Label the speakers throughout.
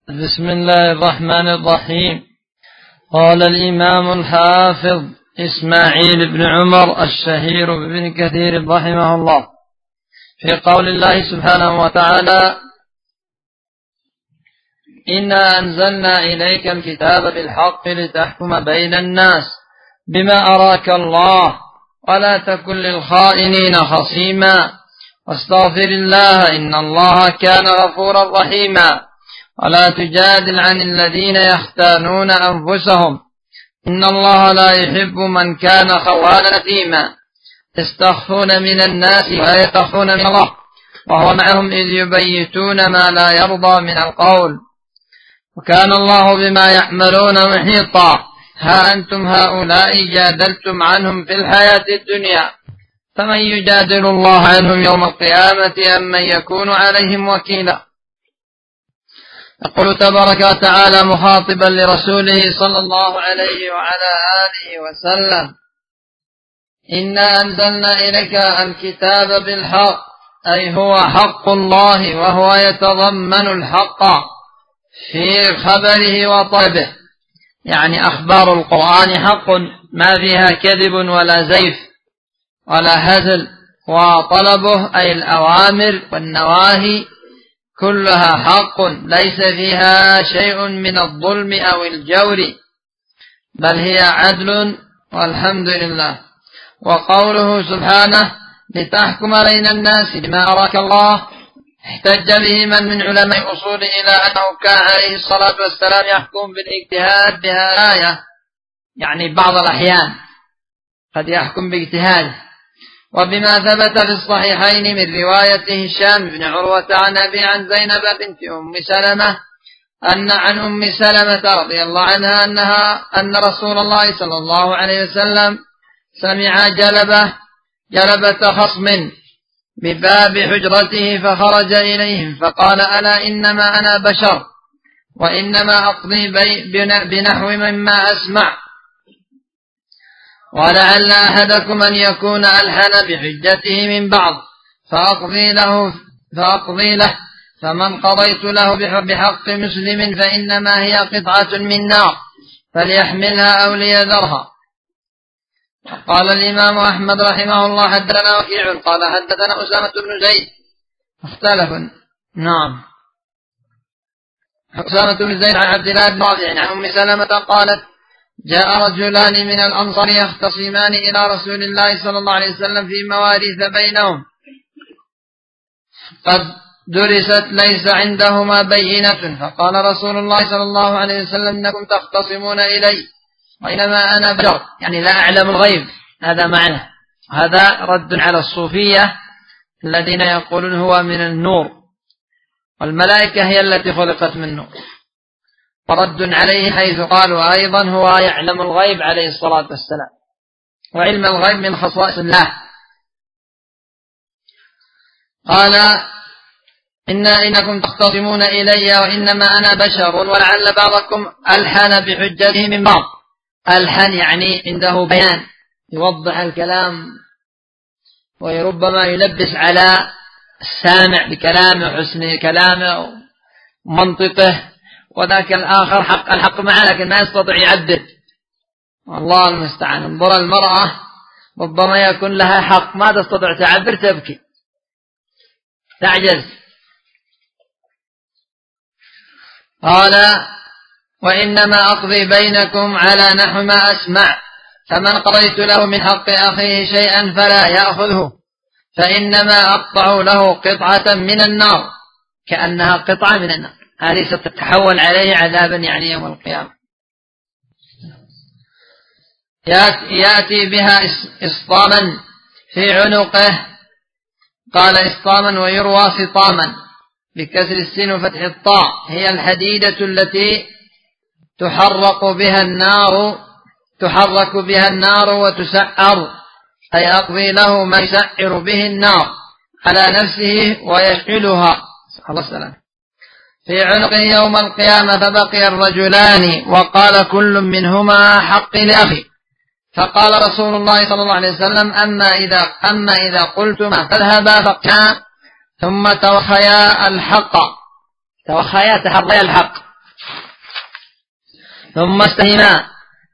Speaker 1: بسم الله الرحمن الرحيم. قال الإمام الحافظ إسماعيل بن عمر الشهير بن كثير رحمه الله في قول الله سبحانه وتعالى: إنا أنزلنا إليك الكتاب بالحق لتحكم بين الناس بما أراك الله ولا تكن للخائنين خصيما واستغفر الله إن الله كان غفورا رحيما ولا تجادل عن الذين يختانون أنفسهم إن الله لا يحب من كان خوانا أثيما يستخفون من الناس ولا يستخفون من الله وهو معهم إذ يبيتون ما لا يرضى من القول وكان الله بما يعملون محيطا. ها أنتم هؤلاء جادلتم عنهم في الحياة الدنيا فمن يجادل الله عنهم يوم القيامة أم من يكون عليهم وكيلا. يقول تبارك وتعالى مخاطبا لرسوله صلى الله عليه وعلى آله وسلم: إنا أنزلنا إليك الكتاب بالحق، أي هو حق الله وهو يتضمن الحق في خبره وطلبه، يعني أخبار القرآن حق ما فيها كذب ولا زيف ولا هزل، وطلبه أي الأوامر والنواهي كلها حق ليس فيها شيء من الظلم أو الجور بل هي عدل والحمد لله. وقوله سبحانه: لتحكم بين الناس بما أراك الله، احتج به من علماء الأصول إلى أنه كان عليه الصلاة والسلام يحكم بالاجتهاد بها الآية، يعني بعض الأحيان قد يحكم باجتهاده، وبما ثبت في الصحيحين من رواية هشام بن عروة عن أبي عن زينب بنت أم سلمة عن أم سلمة رضي الله عنها أن رسول الله صلى الله عليه وسلم سمع جلبة خصم بباب حجرته فخرج إليهم فقال: ألا إنما أنا بشر وإنما أقضي بنحو مما أسمع، ولعل أحدكم أن يكون ألحن بحجته من بعض فأقضي له فمن قضيت له بحق مسلم فإنما هي قطعة من نار فليحملها أو ليذرها. قال الإمام أحمد رحمه الله: حدثنا وكيع قال حدثنا أسامة بن زيد مختلف. نعم، أسامة بن زيد عن عبد الله بن رافع عن أم سلمة قالت: جاء رجلان من الأنصار يختصمان إلى رسول الله صلى الله عليه وسلم في مواريث بينهم قد درست ليس عندهما بينة، فقال رسول الله صلى الله عليه وسلم: إنكم تختصمون إلي وإنما أنا بشر، يعني لا أعلم الغيب، هذا معنى. هذا رد على الصوفية الذين يقولون هو من النور والملائكة هي التي خلقت من نور، ورد عليه حيث قالوا أيضا هو يعلم الغيب عليه الصلاة والسلام، وعلم الغيب من خصائص الله. قال: إنكم تختصمون إلي وإنما أنا بشر ولعل بعضكم ألحن بحجته من بعض. ألحن يعني عنده بيان، يوضح الكلام وربما يلبس على السامع بكلامه، حسن كلامه ومنطقه، وذاك الآخر الحق معه لكن ما يستطيع يعدد. والله المستعان. انظر المرأة ربما يكون لها حق ما تستطيع تعبر، تبكي تعجز. قال: وإنما أقضي بينكم على نحو ما أسمع، فمن قضيت له من حق أخيه شيئا فلا يأخذه فإنما أقطع له قطعة من النار، كأنها قطعة من النار، هذه ستتحول عليه عذابا يعني يوم القيامة. يأتي بها إسطاما في عنقه، قال إسطاما ويروى سطاما بكسر السين وفتح الطاء، هي الحديدة التي تحرك بها النار وتسعر، أي أقضي له ما يسعر به النار على نفسه ويشعلها. الله السلام. في عنقه يوم القيامة فبقي الرجلان وقال كل منهما حق لأخي، فقال رسول الله صلى الله عليه وسلم: أما إذا قلتما فاذهبا فقنا ثم توخيا الحق، توخيا تحريا الحق، ثم استهما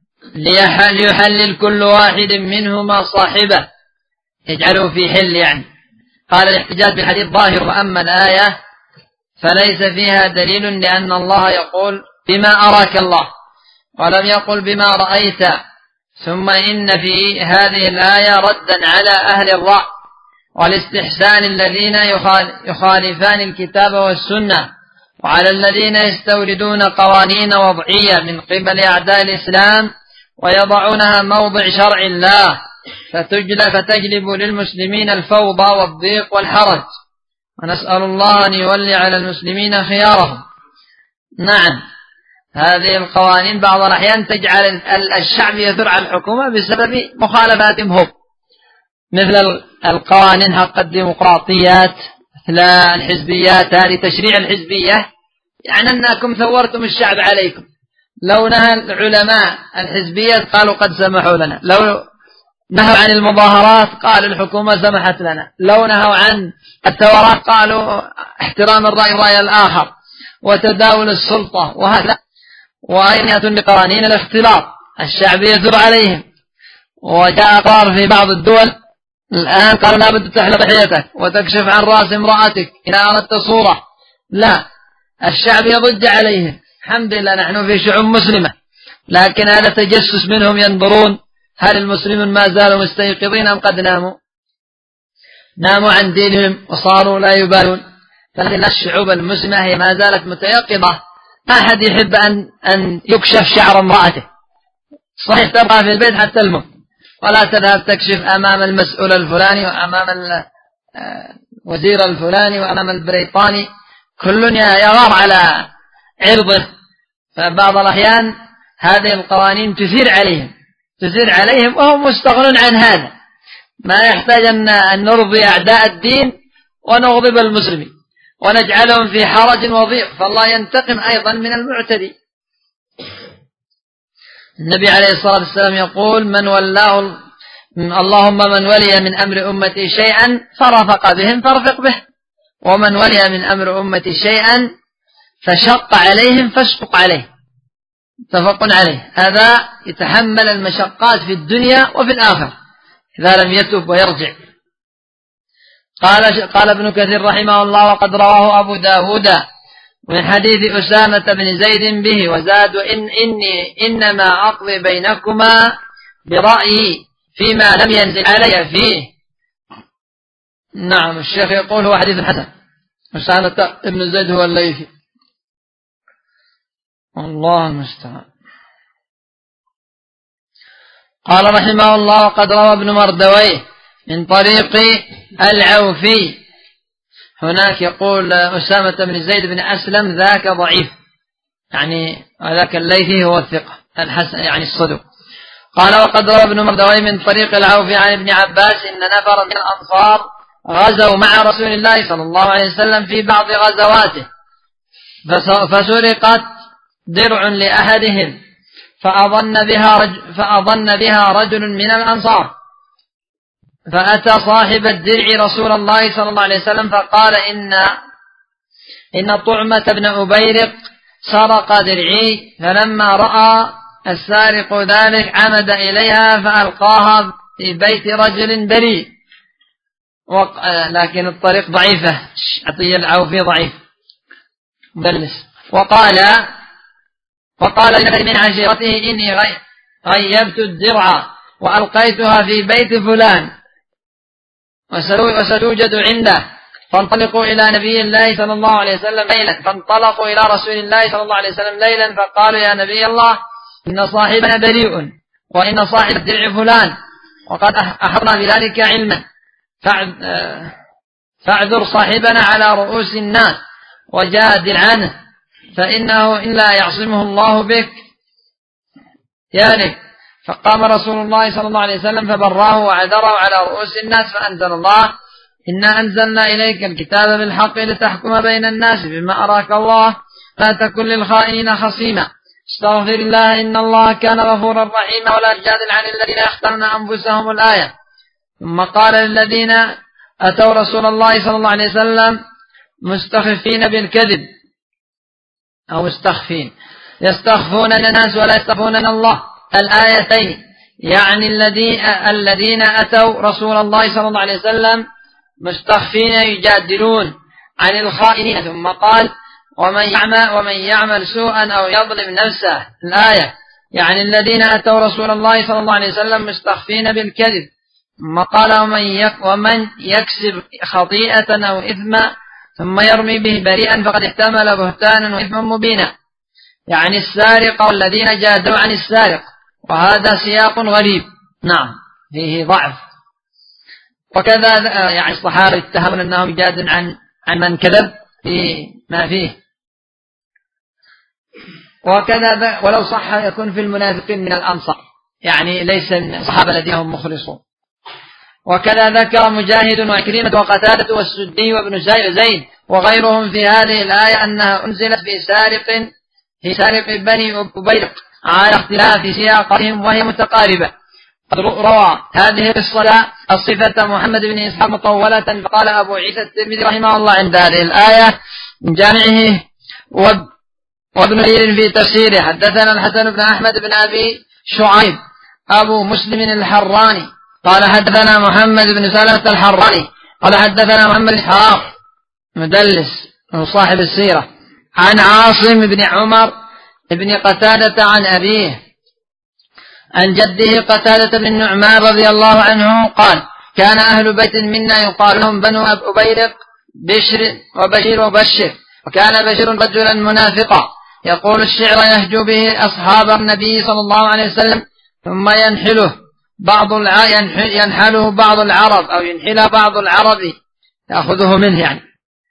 Speaker 1: ليحلل كل واحد منهما صاحبه، يجعله في حل يعني. قال الاحتجاج بالحديث ظاهر، وأما الآية فليس فيها دليل، لأن الله يقول بما أراك الله ولم يقل بما رأيت. ثم إن في هذه الآية ردا على أهل الرأي والاستحسان الذين يخالفان الكتاب والسنة، وعلى الذين يستوردون قوانين وضعية من قبل أعداء الإسلام ويضعونها موضع شرع الله، فتجلب للمسلمين الفوضى والضيق والحرج، ونسأل الله أن يولي على المسلمين خيارهم. نعم، هذه القوانين بعض الأحيان تجعل الشعب يثور على الحكومة بسبب مخالفاتهم هم، مثل القوانين حق الديمقراطيات، مثل الحزبيات، هذه تشريع الحزبية يعني أنكم ثورتم الشعب عليكم. لو نهى العلماء الحزبيات قالوا قد سمحوا لنا، لو نهوا عن المظاهرات قالوا الحكومة سمحت لنا، لو نهوا عن الثورات قالوا احترام الرأي الآخر وتداول السلطة، وهذا وأين بقوانين الاختلاط الشعب يثور عليهم. وجاء قرار في بعض الدول الآن قال لا بد تحلق لحيتك وتكشف عن رأس امرأتك إذا أردت صورة، لا، الشعب يضج عليهم. الحمد لله نحن في شعوب مسلمة، لكن هذا تجسس منهم، ينظرون هل المسلمون ما زالوا مستيقظين أم قد ناموا عن دينهم وصاروا لا يبالون. فهذه الشعوب المسلمة هي ما زالت متيقظة، ما أحد يحب أن يكشف شعر امرأته، صحيح تبقى في البيت حتى الموت، ولا تذهب تكشف أمام المسؤول الفلاني وأمام الوزير الفلاني وأمام البريطاني، كل يغار على عرضه. فبعض الأحيان هذه القوانين تثير عليهم وهم مستغنون عن هذا، ما يحتاج أن نرضي أعداء الدين ونغضب المسلمين ونجعلهم في حرج وضيق، فالله ينتقم أيضا من المعتدي. النبي عليه الصلاة والسلام يقول من ولاه اللهم من ولي من أمر أمتي شيئا فرفق بهم فارفق به، ومن ولي من أمر أمتي شيئا فشق عليهم فاشفق عليه، متفق عليه. هذا يتحمل المشقات في الدنيا وفي الآخرة إذا لم يتب ويرجع. قال ابن كثير رحمه الله وقد رواه أبو داود من حديث أسامة بن زيد به، وزاد إنما أقضي بينكما برأيي فيما لم ينزل علي فيه. نعم، الشيخ يقول هو حديث حسن، أسامة بن زيد هو الليثي، الله المستعان. قال رحمه الله وقد روى ابن مردويه من طريق العوفي، هناك يقول أسامة بن زيد بن أسلم ذاك ضعيف، يعني ذاك الليثي هو الثقة الحسن يعني الصدوق. قال وقد روى ابن مردويه من طريق العوفي عن ابن عباس إن نفر من الأنصار غزوا مع رسول الله صلى الله عليه وسلم في بعض غزواته، فسرقت درع لأحدهم فأظن بها رجل من الأنصار، فأتى صاحب الدرع رسول الله صلى الله عليه وسلم فقال إن طعمة بن أبيرق سرق درعي، فلما رأى السارق ذلك عمد إليها فألقاها في بيت رجل بريء. لكن الطريق ضعيفة، عطية العوفي ضعيف مدلس. وقال لمن من عشيرته إني غيبت الدرع وألقيتها في بيت فلان وستوجد عنده، فانطلقوا إلى نبي الله صلى الله عليه وسلم ليلا، فانطلقوا إلى رسول الله صلى الله عليه وسلم ليلا فقالوا يا نبي الله إن صاحبنا بريء وإن صاحب الدرع فلان وقد أحطنا بذلك علما، فاعذر صاحبنا على رؤوس الناس وجادل عنه، فإنه إن لا يعصمه الله بك يعني. فقام رسول الله صلى الله عليه وسلم فبراه وعذره على رؤوس الناس، فأنزل الله إنا أنزلنا إليك الكتاب بالحق لتحكم بين الناس بما أراك الله لا تكن للخائنين خصيما، استغفر الله إن الله كان غفورا رحيما ولا تجادل عن الذين يختارون أنفسهم الآية. ثم قال للذين أتوا رسول الله صلى الله عليه وسلم مستخفين بالكذب أو مستخفين يستخفون من الناس ولا يستخفون من الله الآيتين، يعني الذين أتوا رسول الله صلى الله عليه وسلم مستخفين يجادلون عن الخائنين. ثم قال ومن يعمل سوءا أو يظلم نفسه، الآية يعني الذين أتوا رسول الله صلى الله عليه وسلم مستخفين بالكذب. ثم قال ومن يكسب خطيئة أو إثما ثم يرمي به بريئا فقد احتمل بهتانا وإثما مبينا، يعني السارق والذين جادلوا عن السارق، وهذا سياق غريب نعم فيه ضعف. وكذا يعني الصحابة يتهمون أنهم يجادلون عن من كذب في ما فيه. وكذا ولو صح يكون في المنافقين من الأنصار، يعني ليس الصحابة الذين هم مخلصون. وكذا ذكر مجاهد وعكرمة وقتادة والسدي وابن زيد وغيرهم في هذه الآية أنها أنزلت في سارق بني أبيرق على اختلاف سياقهم وهي متقاربة. قد روى هذه الصفة محمد بن إسحاق مطولة، فقال أبو عيسى الترمذي رحمه الله عند هذه الآية من جامعه وابن كثير في تفسيره حدثنا الحسن بن أحمد بن أبي شعيب أبو مسلم الحراني قال حدثنا محمد بن سلمة الحراني قال حدثنا محمد إسحاق مدلس صاحب السيرة عن عاصم بن عمر بن قتادة عن أبيه عن جده قتادة بن النعمان رضي الله عنه قال كان أهل بيت منا يقال لهم بنو أبيرق بشر وبشير وبشر، وكان بشير رجلا منافقا يقول الشعر يهجو به أصحاب النبي صلى الله عليه وسلم ثم ينحله بعض العرب أو ينحل بعض العرب يأخذه منه يعني،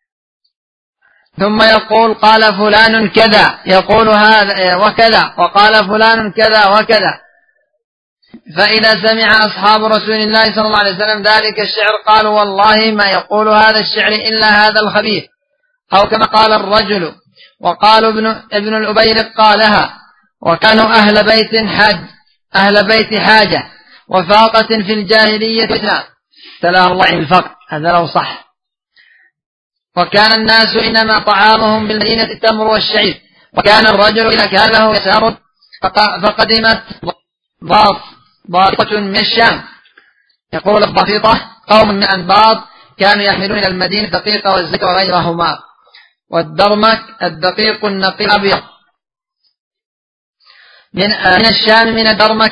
Speaker 1: ثم يقول قال فلان كذا يقول هذا وكذا وقال فلان كذا وكذا. فإذا سمع أصحاب رسول الله صلى الله عليه وسلم ذلك الشعر قالوا والله ما يقول هذا الشعر إلا هذا الخبيث، أو كما قال الرجل. وقالوا ابن الأبيرق قالها، وكانوا أهل بيت حاجة وفاقة في الجاهلية تلا الله الفقر، هذا لو صح. وكان الناس إنما طعامهم بالمدينة التمر والشعير، وكان الرجل إذا كان له يسار فقدمت ضابطة من الشام، يقول الضفيطة قوم من أنباط كانوا يحملون إلى المدينة الدقيق والزيت وغيرهما، والدرمك الدقيق النقي الأبيض من الشام من الدرمك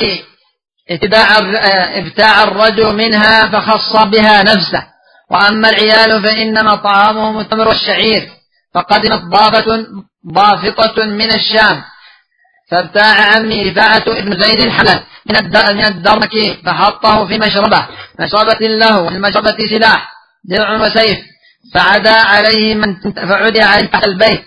Speaker 1: ابتاع الرجل منها فخص بها نفسه. وأما العيال فإنما طعامهم التمر والشعير، فقدمت ضافطة من الشام فابتاع عمي رفاعة ابن زيد الحلال من الدرمك فحطه في مشربة له، والمشربة سلاح درع وسيف، فعدى عليه تحت البيت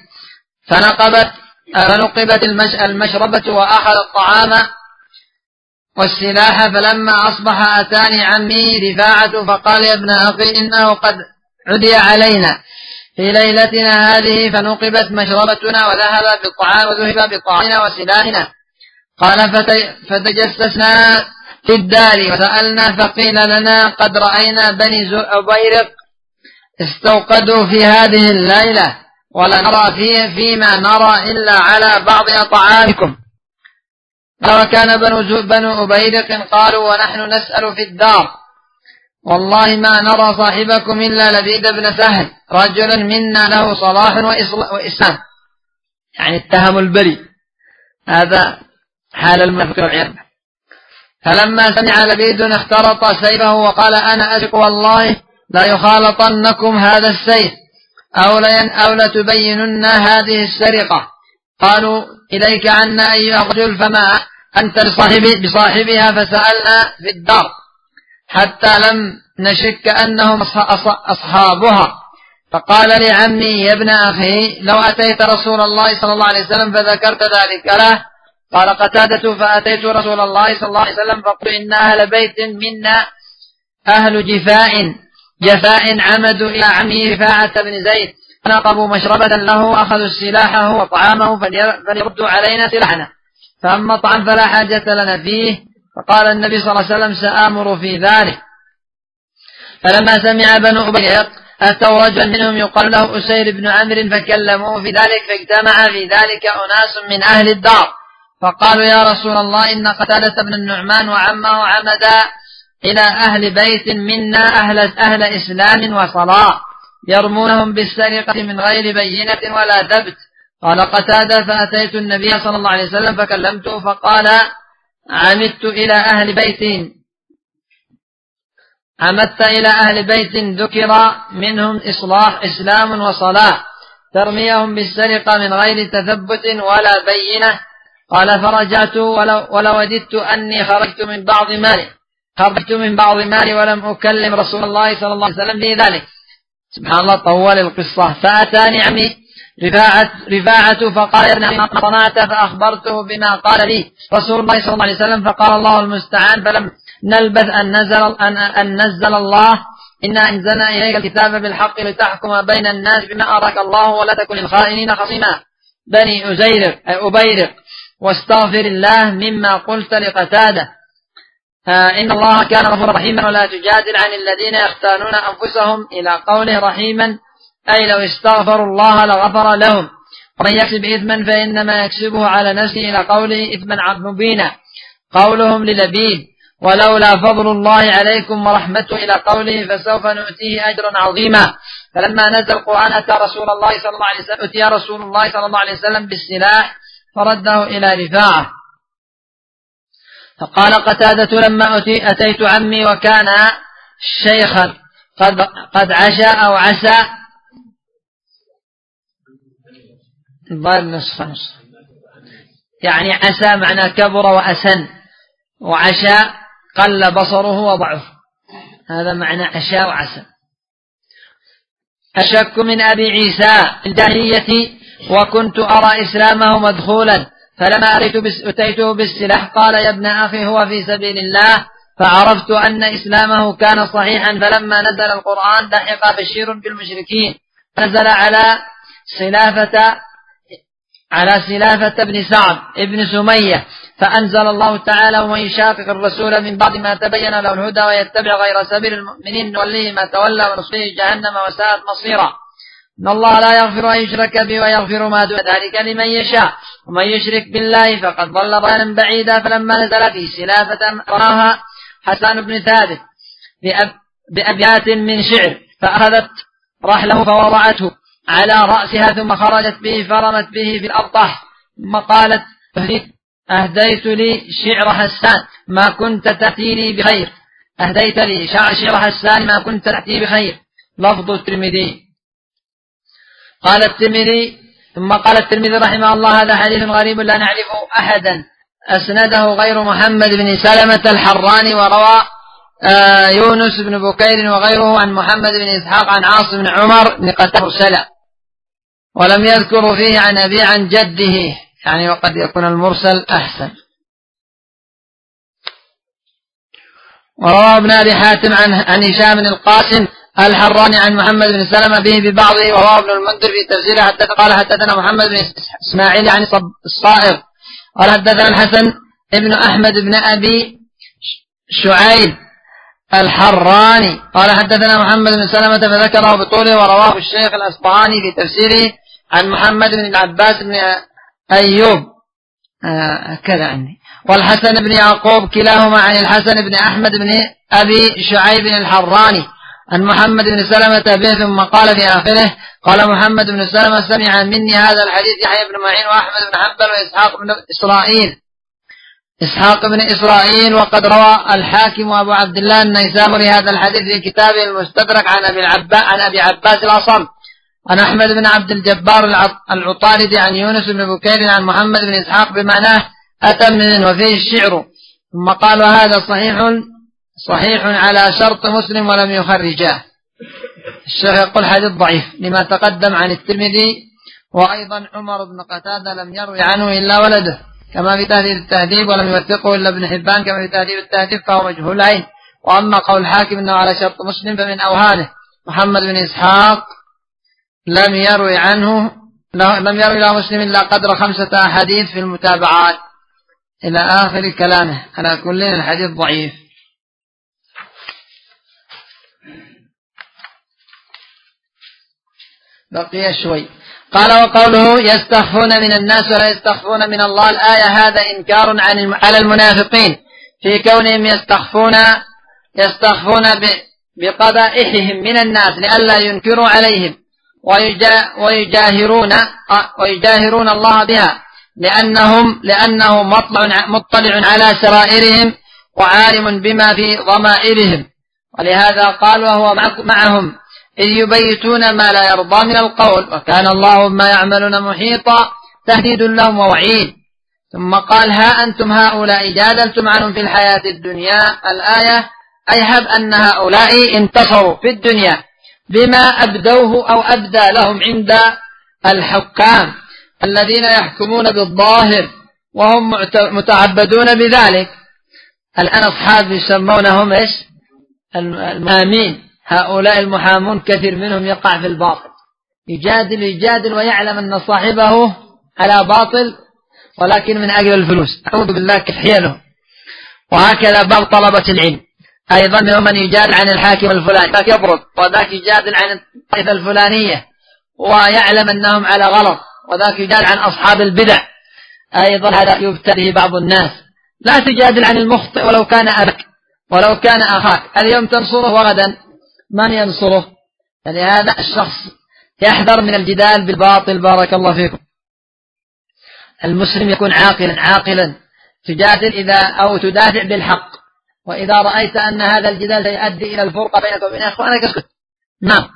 Speaker 1: فنقبت المشربة وأخذ الطعام والسلاح. فلما أصبح أتاني عمي رفاعة فقال يا ابن أخي إنه قد عدي علينا في ليلتنا هذه، فنقبت مشربتنا وذهب بالطعام وذهب بطعامنا وسلاحنا. قال فتجسسنا في الدار وسألنا فقيل لنا قد رأينا بني أبيرق استوقدوا في هذه الليلة ولا نرى فيما نرى إلا على بعض طعامكم. وكان بنو أبيرق قالوا ونحن نسأل في الدار والله ما نرى صاحبكم إلا لبيد بن سهل رجلا منا له صلاح وإسلام، يعني اتهم البري، هذا حال المنافق والعياذ. فلما سمع لبيد اخترط سيفه وقال أنا أثق والله لا يخالطنكم هذا السيف أو لتبينن هذه السرقة. قالوا إليك عنا أيها الرجل فما أنت بصاحبها، فسألنا في الدار حتى لم نشك أنهم أصحابها. فقال لعمي يا ابن أخي لو أتيت رسول الله صلى الله عليه وسلم فذكرت ذلك له. قال قتادة فأتيت رسول الله صلى الله عليه وسلم فقلت إن أهل بيت منا أهل جفاء عمدوا إلى عمي رفاعة بن زيد فنقبوا مشربة له وأخذوا سلاحه وطعامه فليردوا علينا سلاحنا، فأما طعام فلا حاجة لنا فيه. فقال النبي صلى الله عليه وسلم سآمر في ذلك. فلما سمع بنو أبيرق أتوا رجلا منهم يقال له أسير بن عمرو فكلموه في ذلك، فاجتمع في ذلك أناس من أهل الدار فقالوا يا رسول الله إن قتادة بن النعمان وعمه عمدا إلى أهل بيت منا أهل إسلام وصلاة يرمونهم بالسرقة من غير بينة ولا ثبت. قال قتادة فأتيت النبي صلى الله عليه وسلم فكلمته فقال عمدت إلى أهل بيت ذكر منهم إسلام وصلاة ترميهم بالسرقة من غير تثبت ولا بينة. قال فرجعت ولوددت أني خرجت من بعض مالي ولم أكلم رسول الله صلى الله عليه وسلم في ذلك. سبحان الله، طول القصة. فأتاني عمي رفاعة فقال يا ابن عمي ما صنعت؟ فأخبرته بما قال لي رسول الله صلى الله عليه وسلم فقال الله المستعان. فلم نلبث أن نزل الله إنا أنزلنا إليك الكتاب بالحق لتحكم بين الناس بما أراك الله ولا تكن للخائنين خصيما. بني أبيرق واستغفر الله مما قلت لقتادة إن الله كان غفورا رحيما ولا تجادل عن الذين يختانون أنفسهم إلى قوله رحيما أي لو استغفروا الله لغفر لهم ومن يكسب إثما فإنما يكسبه على نفسه إلى قوله إثما مبينا قولهم للبيد ولولا فضل الله عليكم ورحمته إلى قوله فسوف نؤتيه أجرا عظيما. فلما نزل القرآن أتي رسول الله صلى الله عليه وسلم بالسلاح فرده إلى رفاعة. فقال قتادة لما أتيت عمي وكان شيخا قد عشى أو عسى يعني عسى معنى كبر وأسن، وعشى قل بصره وضعف، هذا معنى عشى وعسى. أشك من أبي عيسى الجاهلية وكنت أرى إسلامه مدخولا فلما أتيته بالسلاح قال يا ابن أخي هو في سبيل الله فعرفت أن إسلامه كان صحيحا. فلما نزل القرآن لحق بشير بالمشركين نزل على سلافة بن سعد ابن سمية فأنزل الله تعالى ومن يشاقق الرسول من بعد ما تبين له الهدى ويتبع غير سبيل المؤمنين نوليه ما تولى ونصليه جهنم وساءت مصيرا. إن الله لا يغفر أن يشرك به ويغفر ما دون ذلك لمن يشاء ومن يشرك بالله فقد ضل ضلالا بعيدا. فلما نزل في سلافة رآها حسان بن ثابت بأبيات من شعر فأخذت رحله فوضعته على رأسها ثم خرجت به فرمت به في الأبطح ثم قالت أهديت لي شعر حسان ما كنت تأتي لي بخير. أهديت لي شعر حسان ما كنت تأتي بخير. لفظ الترمذي. قال الترمذي رحمه الله هذا حديث غريب لا نعرف أحدا أسنده غير محمد بن سلمة الحراني وروى يونس بن بكير وغيره عن محمد بن إسحاق عن عاصم بن عمر بن قتادة مرسلا ولم يذكر فيه عن أبي عن جده، يعني وقد يكون المرسل أحسن. وروى ابن أبي حاتم عن هشام بن القاسم الحراني عن محمد بن سلمة به ببعضه. وروى ابن المنذر في تفسيره قال حدثنا محمد بن إسماعيل عن الصائغ قال حدثنا الحسن ابن أحمد بن أبي شعيب الحراني قال حدثنا محمد بن سلمة فذكره بطوله. ورواه الشيخ الأصبهاني في تفسيره عن محمد بن العباس بن أيوب كذا عني والحسن بن يعقوب كلاهما عن الحسن بن أحمد بن أبي شعيب الحراني عن محمد بن سلمة به ثم قال في آخره قال محمد بن سلمة سمع مني هذا الحديث يحيى بن معين وأحمد بن حنبل إسحاق بن إسرائيل. وقد روى الحاكم وأبو عبد الله النيسابوري هذا الحديث في كتابه المستدرك عن أبي عباس الأصم عن أحمد بن عبد الجبار العطاردي عن يونس بن بكير عن محمد بن إسحاق بمعناه أتم منه وفيه الشعر. ثم قالوا هذا صحيح على شرط مسلم ولم يخرجاه. الشيخ يقول حديث ضعيف لما تقدم عن الترمذي. وأيضا عمر بن قتادة لم يروي عنه إلا ولده كما في تهذيب التهذيب ولم يوثقه إلا ابن حبان كما في تهذيب التهذيب فهو مجهول العين. وأما قول الحاكم أنه على شرط مسلم فمن أوهانه. محمد بن إسحاق لم يروي له مسلم إلا قدر 5 أحاديث في المتابعات إلى آخر كلامه. على كل الحديث ضعيف. بقي شوي. قال وقوله يستخفون من الناس ولا يستخفون من الله، الآية هذا إنكار على المنافقين في كونهم يستخفون بقبائحهم من الناس لئلا ينكروا عليهم ويجاهرون الله بها، لأنه مطلع على سرائرهم وعالم بما في ضمائرهم. ولهذا قال وهو معهم إذ يبيتون ما لا يرضى من القول وكان الله بما يعملون محيطا، تهديد لهم ووعيد. ثم قال ها أنتم هؤلاء جادلتم عنهم في الحياة الدنيا، الآية أي هب أن هؤلاء انتصروا في الدنيا بما أبدوه أو أبدى لهم عند الحكام الذين يحكمون بالظاهر وهم متعبدون بذلك. الآن أصحاب يسمونهم إيش؟ المحامين. هؤلاء المحامون كثير منهم يقع في الباطل، يجادل ويعلم أن صاحبه على باطل ولكن من أجل الفلوس، أعوذ بالله كحيله. وهكذا بعض طلبة العلم أيضا منهم من يجادل عن الحاكم الفلاني، ذاك يضرب وذاك يجادل عن الطائفة الفلانية ويعلم أنهم على غلط، وذاك يجادل عن أصحاب البدع، أيضا هذا يبتليه بعض الناس. لا تجادل عن المخطئ ولو كان أبك ولو كان أخاك، اليوم تنصره وغدا من ينصره. فلهذا الشخص يحذر من الجدال بالباطل. بارك الله فيكم. المسلم يكون عاقلا تجادل أو تدافع بالحق، وإذا رأيت أن هذا الجدال سيؤدي إلى الفرقة بينك وبين إخوانك اسكت. نعم.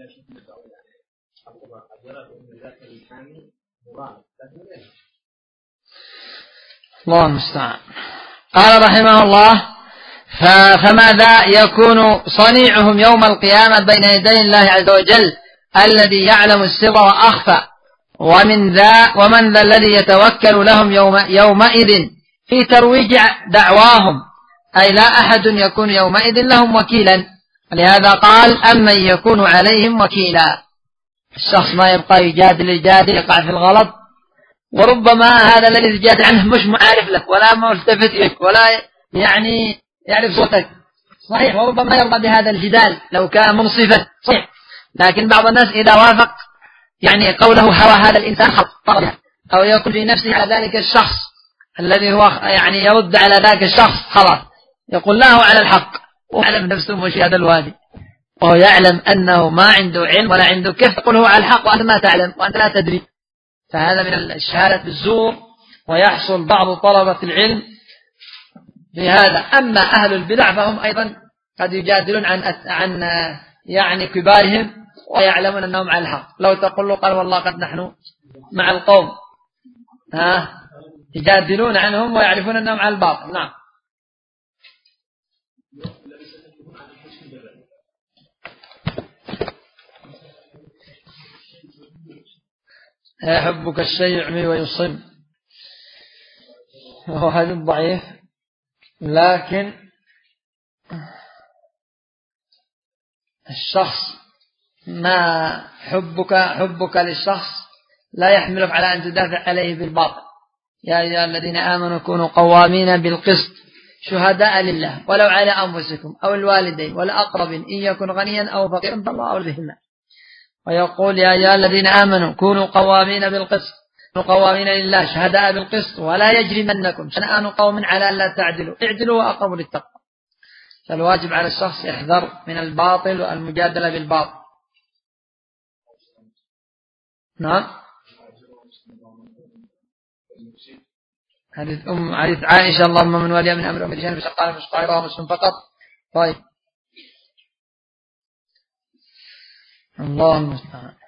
Speaker 1: الله المستعان. قال رحمه الله فماذا يكون صنيعهم يوم القيامة بين يدي الله عز وجل الذي يعلم السر وأخفى، ومن ذا الذي يتوكل لهم يومئذ في ترويج دعواهم، أي لا أحد يكون يومئذ لهم وكيلا. ولهذا قال أمن يكون عليهم وكيلا. الشخص ما يبقى يجادل يقع في الغلط، وربما هذا الذي يجادل عنه مش معارف لك ولا ملتفت لك ولا يعني يعرف صوتك، صحيح، وربما يرضى بهذا الجدال لو كان منصفا، صحيح. لكن بعض الناس إذا وافق يعني قوله هوى هذا الإنسان خطأ، أو يكون في نفسه على ذلك الشخص الذي هو يعني يرد على ذاك الشخص، خلاص يقول لا هو على الحق، ويعلم نفسه مش هذا الوادي، وهو يعلم أنه ما عنده علم ولا عنده كيف يقول هو على الحق وأنت ما تعلم وأنت لا تدري. فهذا من الشهادة بالزور، ويحصل بعض طلبة العلم بهذا. أما أهل البدع فهم أيضا قد يجادلون عن يعني كبارهم ويعلمون أنهم على الحق. لو تقول له قال والله قد نحن مع القوم، يجادلون عنهم ويعرفون أنهم على الباطل. نعم. يحبك الشيء يعمي ويصم، وهو حديث ضعيف، لكن الشخص ما حبك للشخص لا يحملك على أن تدافع عليه بالباطل. يا أيها الذين آمنوا كونوا قوامين بالقسط شهداء لله ولو على أنفسكم أو الوالدين والأقربين إن يكن غنيا أو فقيرا فالله أولى بهما. ويقول يا أيها الذين آمنوا كونوا قوامين بالقسط، قوامين لله شهداء بالقسط ولا يجرمنكم شنآن قوم على ألا تعدلوا اعدلوا وأقرب للتقوى. فالواجب على الشخص يحذر من الباطل والمجادلة بالباطل. نعم. حديث عائشة اللهم من ولي من أمر الرجال بشقال مش قائرة مسلم فقط. طيب الله المستعان.